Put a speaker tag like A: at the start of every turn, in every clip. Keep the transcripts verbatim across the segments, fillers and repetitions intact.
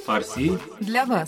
A: فارسی
B: для вас.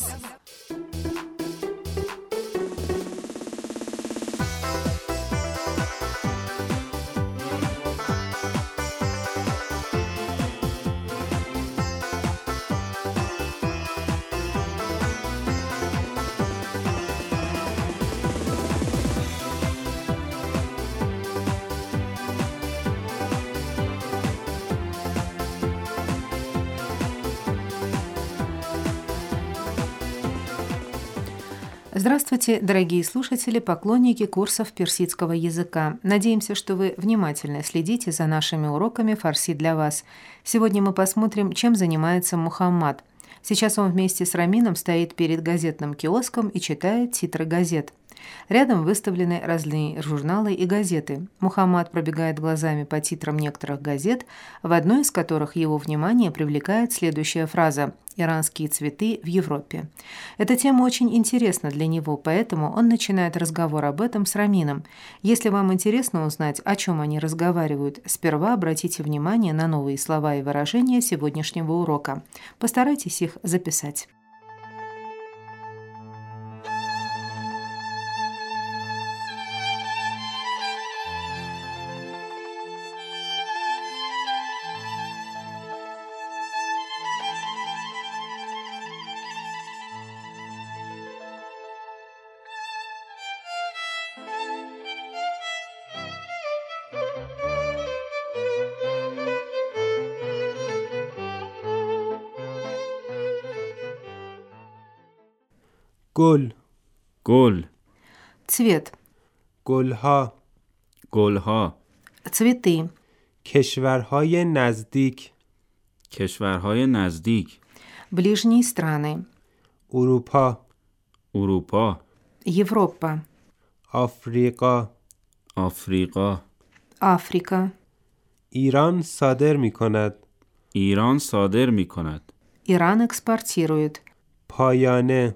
B: Здравствуйте, дорогие слушатели, поклонники курсов персидского языка. Надеемся, что вы внимательно следите за нашими уроками фарси для вас. Сегодня мы посмотрим, чем занимается Мухаммад. Сейчас он вместе с Рамином стоит перед газетным киоском и читает титры газет. Рядом выставлены разные журналы и газеты. Мухаммад пробегает глазами по титрам некоторых газет, в одной из которых его внимание привлекает следующая фраза «Иранские цветы в Европе». Эта тема очень интересна для него, поэтому он начинает разговор об этом с Рамином. Если вам интересно узнать, о чем они разговаривают, сперва обратите внимание на новые слова и выражения сегодняшнего урока. Постарайтесь их записать.
C: گل
A: گل
B: Цвет.
C: گلها
A: گلها
B: Цветы.
C: کشورهای نزدیک
A: کشورهای نزدیک
B: Ближние страны.
C: اروپا
A: اروپا
B: Европа.
C: آفریقا
A: آفریقا
B: Африка.
C: ایران صادر می کند
A: ایران صادر می کند
B: Иран экспортирует.
C: پایانه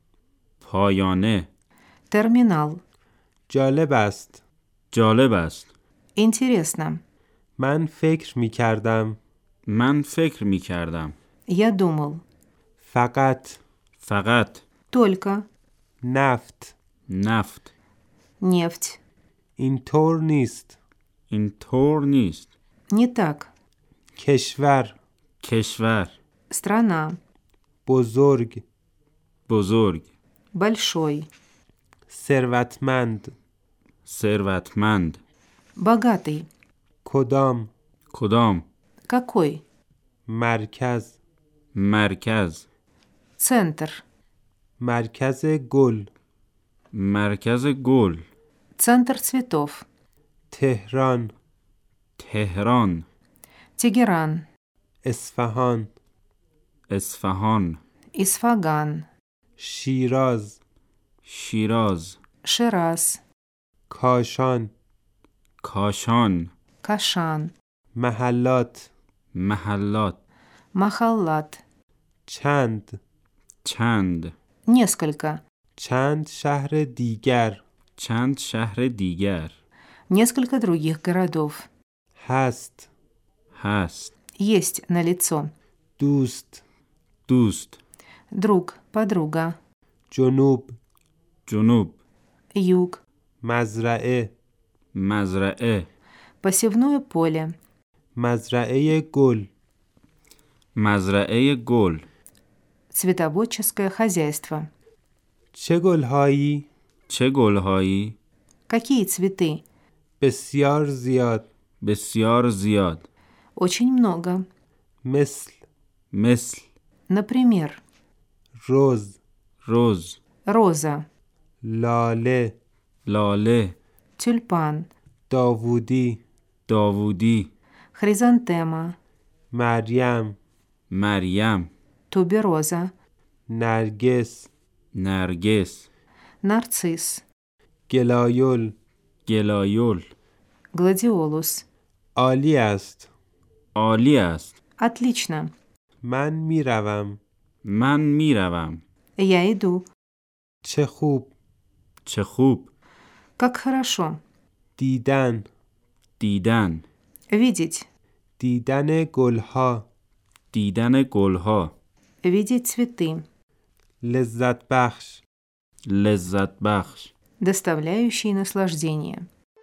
A: پایانه
B: Терминал.
C: جالب است
A: جالب است
B: Интересно.
C: من فکر می کردم
A: من فکر می کردم
B: Я думал.
C: فقط
A: فقط
B: Только.
C: نفت
A: نفت
B: Нефть.
C: اینطور نیست
A: اینطور نیست
B: Не так.
C: کشور
A: کشور
B: Страна.
C: بزرگ
A: بزرگ
B: Большой.
C: ثروتمند
A: ثروتمند
B: Богатый.
C: کدام
A: کدام
B: Какой?
C: مرکز
A: مرکز
B: Центр.
C: مرکز گل
A: مرکز گل
B: Центр цветов.
C: تهران
A: تهران
B: Тегеран.
C: اصفهان
A: اصفهان
B: Исфаган.
C: شیراز
A: شیراز
B: Шираз.
C: کاشان
A: کاشان
B: Кашан.
C: محلات
A: محلات
B: Махаллат.
C: چند
A: چند
B: Несколько.
C: چند شهر دیگر
A: چند شهر دیگر
B: Несколько других городов.
C: هست
A: هست
B: Есть налицо.
C: دوست
A: دوست
B: Друг, подруга.
C: جنوب
A: جنوب
B: Юг.
C: مزرعه
A: مزرعه
B: Посевное поле.
C: مزرعه گل
A: مزرعه گل
B: Цветоводческое хозяйство.
C: چه گلهایی؟
A: چه گلهایی
B: Какие цветы?
C: بسیار زیاد
A: بسیار زیاد
B: Очень много.
C: مثل
A: مثل
B: Например,
C: رز
A: رز
B: роза,
C: لاله
A: لاله
B: тюльпан,
C: داوودی
A: داوودی
B: хризантема,
C: مریم
A: مریم
B: тубероза,
C: نرگس
A: نرگس
B: нарцисс,
C: گلایول
A: گلایول
B: гладиолус.
C: عالی است
A: عالی است
B: Отлично.
C: من میروم
A: من میروم
B: Я иду.
C: چه خوب
A: چه خوب
B: Как хорошо.
C: دیدن
A: دیدن
B: Видеть.
C: دیدن گلها
A: دیدن گلها
B: видеть цветы,
C: لذت بخش
A: لذت بخش.
B: доставляющие наслаждение.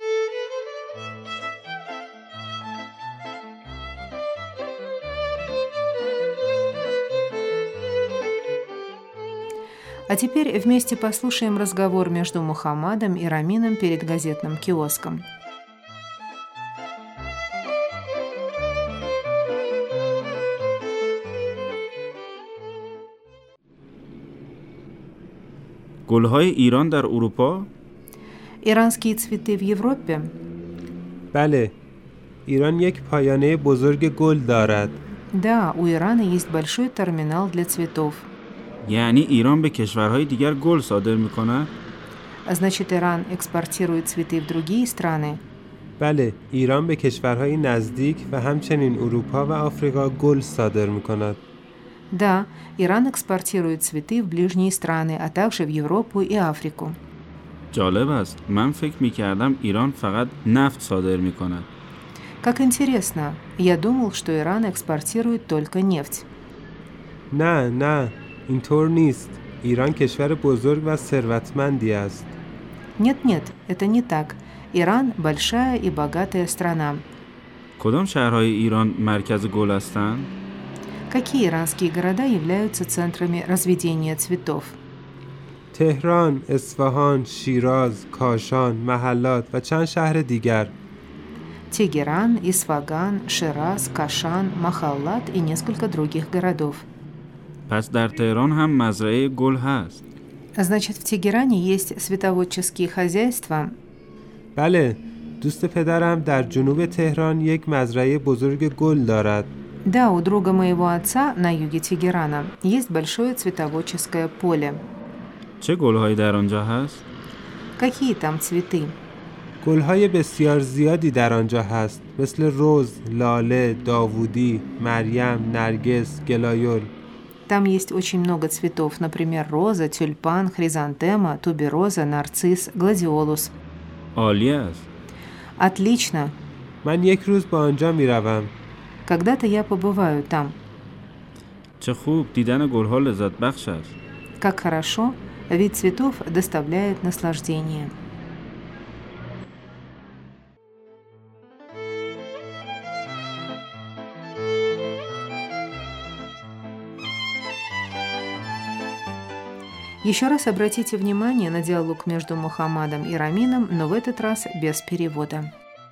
B: А теперь вместе послушаем разговор между Мухаммадом и Рамином перед газетным киоском.
A: گل‌های ایران در اروپا؟
B: Иранские цветы в Европе?
C: بله، ایران یک پایانه بزرگ گل دارد.
B: Да, у Ирана есть большой терминал для цветов.
A: یعنی ایران به کشورهای دیگر گل صادر می‌کند؟
B: А значит, Иран экспортирует цветы в другие страны?
C: بله، ایران به کشورهای نزدیک و همچنین اروپا و آفریقا گل صادر می‌کند.
B: Да, Иран экспортирует цветы в ближние страны, а также в Европу и Африку.
A: جالب است. من فکر می‌کردم ایران فقط نفت صادر می‌کند.
B: Как интересно, я думал, что Иран экспортирует только нефть.
C: نه نه، اینطور نیست. ایران کشور بزرگ و ثروتمندی است.
B: Нет-нет, это не так. Иран – большая и богатая страна.
A: کدام شهرهای ایران مرکز گل هستند؟
B: Какие иранские города являются центрами разведения цветов?
C: تهران، اصفهان، شیراز، کاشان، محلات و چند شهر دیگر.
B: Тегеран, Исфаган, Шираз, Кашан, Махаллат и несколько других городов.
A: پس در تهران هم مزرعه گل هست.
B: Значит, в Тегеране есть световодческие хозяйства.
C: بله، دوست پدرم در جنوب تهران یک مزرعه بزرگ گل دارد.
B: Да, у друга моего отца на юге Тегерана есть большое цветоводческое поле.
A: چه گل‌هایی در آنجا هست؟
B: Какие там цветы?
C: گل‌های بسیار زیادی در آنجا هست، مثل رز، لاله، داوودی، مریم، نرگس، گلایول.
B: Там есть очень много цветов, например, роза, тюльпан, хризантема, тубероза, нарцисс, гладиолус.
A: عالی است.
B: Отлично.
C: من یک روز به آنجا می روم.
B: Когда-то я побываю там.
A: چه خوب، دیدن گل‌ها لذت بخش است.
B: Как хорошо, вид цветов доставляет наслаждение. Еще раз обратите внимание на диалог между Мухаммадом и Рамином, но в этот раз без перевода.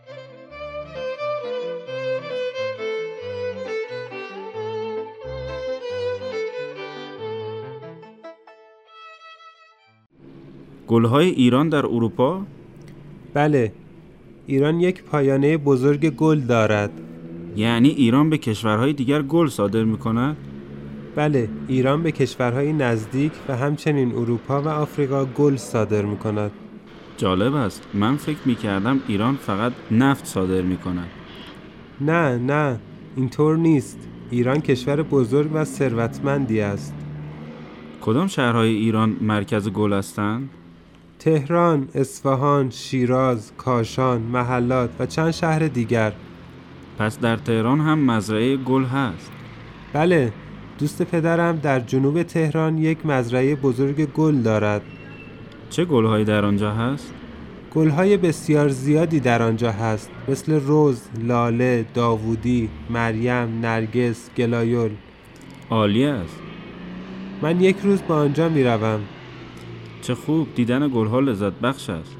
A: گل‌های ایران در اروپا؟
C: بله، ایران یک پایانه بزرگ گل دارد.
A: یعنی ایران به کشورهای دیگر گل صادر می‌کند؟
C: بله، ایران به کشورهای نزدیک و همچنین اروپا و آفریقا گل صادر می‌کند.
A: جالب است. من فکر می‌کردم ایران فقط نفت صادر می‌کند.
C: نه نه، اینطور نیست. ایران کشور بزرگ و ثروتمندی است.
A: کدام شهرهای ایران مرکز گل هستند؟
C: تهران، اصفهان، شیراز، کاشان، محلات و چند شهر دیگر.
A: پس در تهران هم مزرعه گل هست.
C: بله، دوست پدرم در جنوب تهران یک مزرعه بزرگ گل دارد.
A: چه گل‌هایی در آنجا هست؟
C: گل‌های بسیار زیادی در آنجا هست، مثل رز، لاله، داوودی، مریم، نرگس، گلایول.
A: عالی است.
C: من یک روز به آنجا می روم.
A: چه خوب، دیدن گل‌ها لذت بخش است.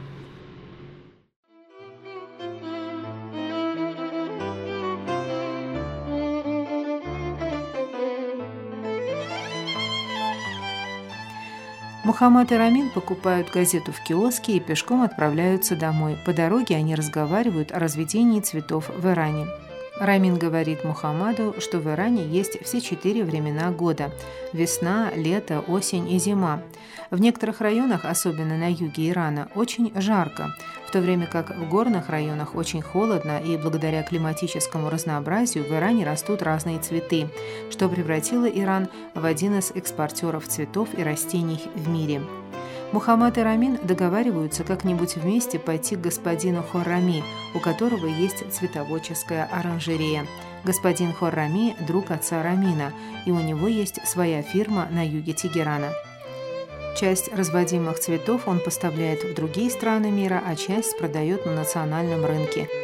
B: Мухаммад и Рамин покупают газету в киоске и пешком отправляются домой. По дороге они разговаривают о разведении цветов в Иране. Рамин говорит Мухаммаду, что в Иране есть все четыре времена года – весна, лето, осень и зима. В некоторых районах, особенно на юге Ирана, очень жарко, в то время как в горных районах очень холодно, и благодаря климатическому разнообразию в Иране растут разные цветы, что превратило Иран в один из экспортеров цветов и растений в мире. Мухаммад и Рамин договариваются как-нибудь вместе пойти к господину Хоррами, у которого есть цветоводческая оранжерея. Господин Хоррами – друг отца Рамина, и у него есть своя фирма на юге Тегерана. Часть разводимых цветов он поставляет в другие страны мира, а часть продает на национальном рынке –